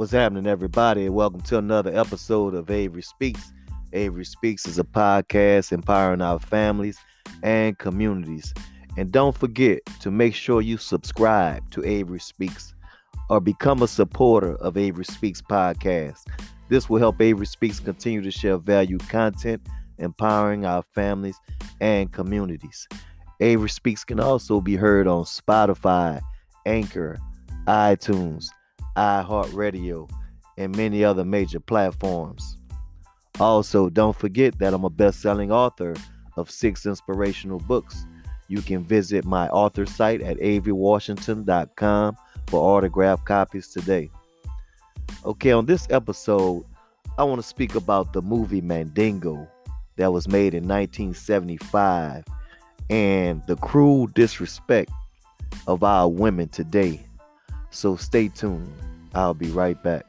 What's happening, everybody? Welcome to another episode of Avery Speaks. Avery Speaks is a podcast empowering our families and communities. And don't forget to make sure you subscribe to Avery Speaks or become a supporter of Avery Speaks podcast. This will help Avery Speaks continue to share valued content, empowering our families and communities. Avery Speaks can also be heard on Spotify, Anchor, iTunes, iHeartRadio, and many other major platforms. Also, don't forget that I'm a best-selling author of 6 inspirational books. You can visit my author site at averywashington.com for autographed copies today. Okay, on this episode, I want to speak about the movie Mandingo that was made in 1975 and the cruel disrespect of our women today. So stay tuned. I'll be right back.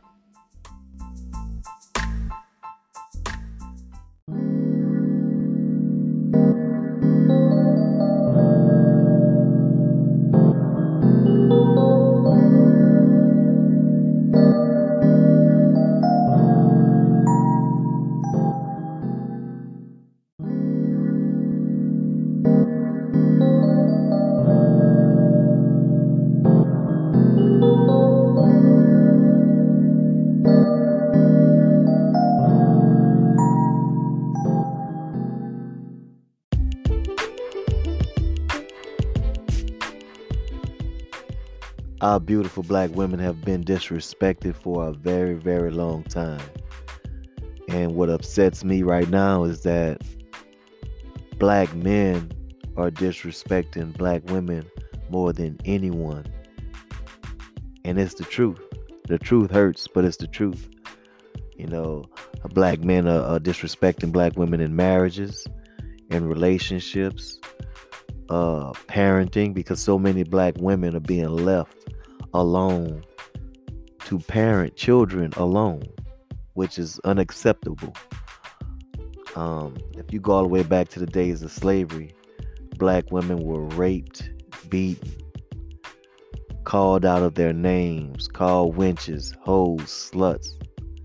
Our beautiful black women have been disrespected for a very, very long time. And what upsets me right now is that black men are disrespecting black women more than anyone. And it's the truth. The truth hurts, but it's the truth. You know, black men are disrespecting black women in marriages, in relationships, parenting, because so many black women are being left alone to parent children alone, which is unacceptable. If you go all the way back to the days of slavery, black women were raped, beaten, called out of their names, called wenches, hoes, sluts,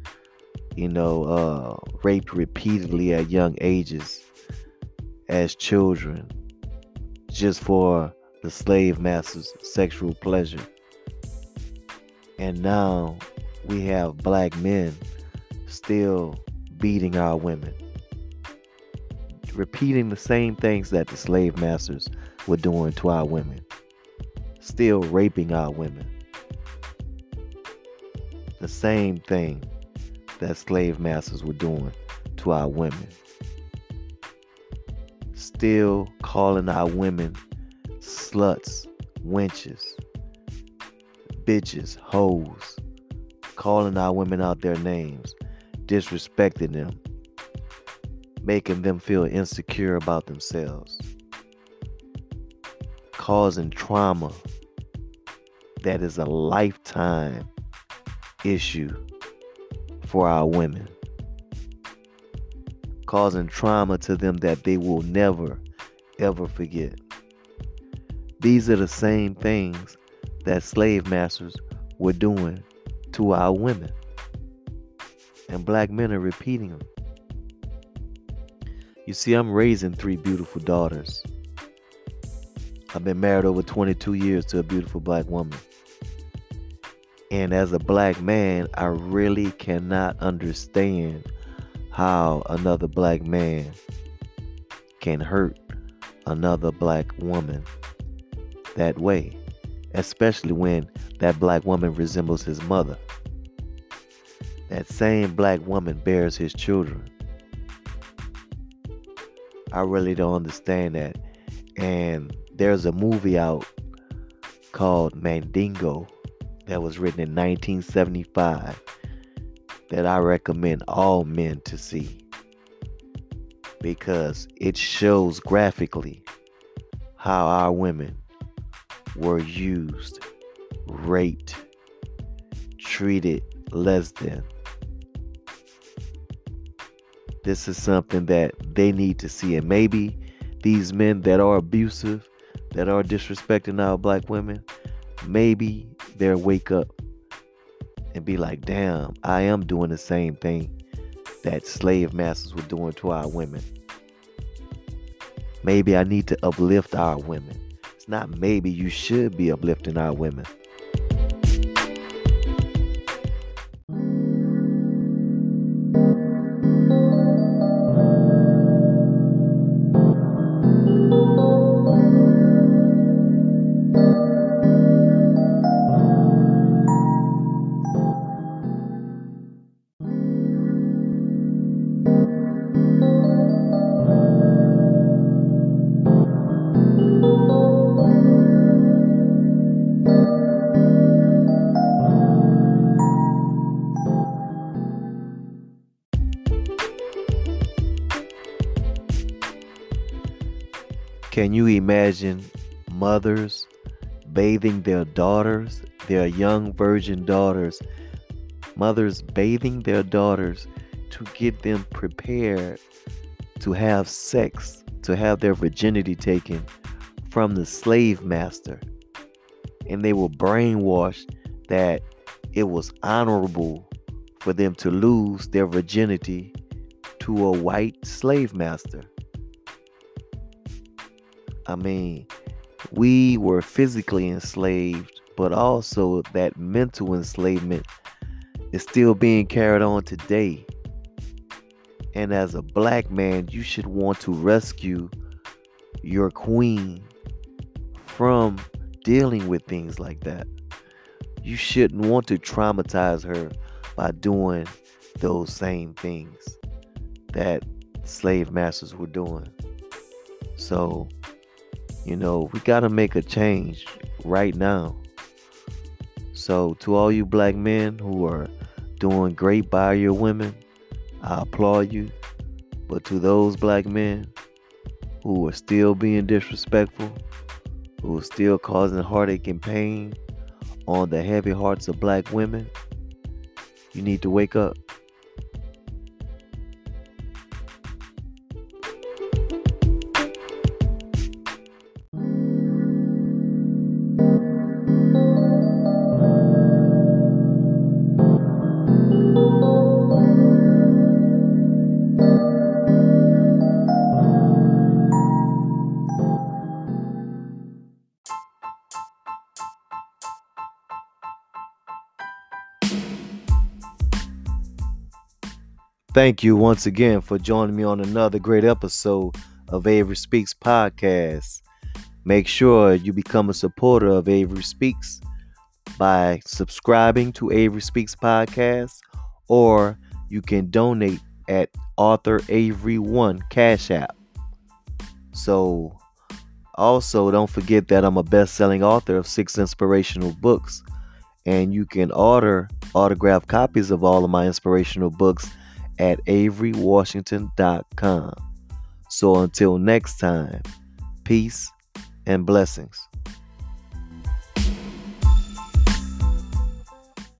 raped repeatedly at young ages as children, just for the slave master's sexual pleasure. And now we have black men still beating our women, repeating the same things that the slave masters were doing to our women, still raping our women. The same thing that slave masters were doing to our women. Still calling our women sluts, wenches, bitches, hoes, calling our women out their names, disrespecting them, making them feel insecure about themselves, causing trauma that is a lifetime issue for our women, causing trauma to them that they will never, ever forget. These are the same things that slave masters were doing to our women. And black men are repeating them. You see, I'm raising 3 beautiful daughters. I've been married over 22 years to a beautiful black woman. And as a black man, I really cannot understand how another black man can hurt another black woman that way, especially when that black woman resembles his mother. That same black woman bears his children. I really don't understand that. And there's a movie out called Mandingo that was written in 1975 that I recommend all men to see, because it shows graphically how our women were used, raped, treated less than. This is something that they need to see. And maybe these men that are abusive, that are disrespecting our black women, maybe they'll wake up and be like, damn, I am doing the same thing that slave masters were doing to our women. Maybe I need to uplift our women. It's not maybe, you should be uplifting our women. Can you imagine mothers bathing their daughters, their young virgin daughters, mothers bathing their daughters to get them prepared to have sex, to have their virginity taken from the slave master? And they were brainwashed that it was honorable for them to lose their virginity to a white slave master. I mean, we were physically enslaved, but also that mental enslavement is still being carried on today. And as a black man, you should want to rescue your queen from dealing with things like that. You shouldn't want to traumatize her by doing those same things that slave masters were doing. So, we got to make a change right now. So to all you black men who are doing great by your women, I applaud you. But to those black men who are still being disrespectful, who are still causing heartache and pain on the heavy hearts of black women, you need to wake up. Thank you once again for joining me on another great episode of Avery Speaks Podcast. Make sure you become a supporter of Avery Speaks by subscribing to Avery Speaks Podcast, or you can donate at Author Avery 1 Cash App. So also don't forget that I'm a best-selling author of 6 inspirational books, and you can order autographed copies of all of my inspirational books at AveryWashington.com. So until next time, peace and blessings.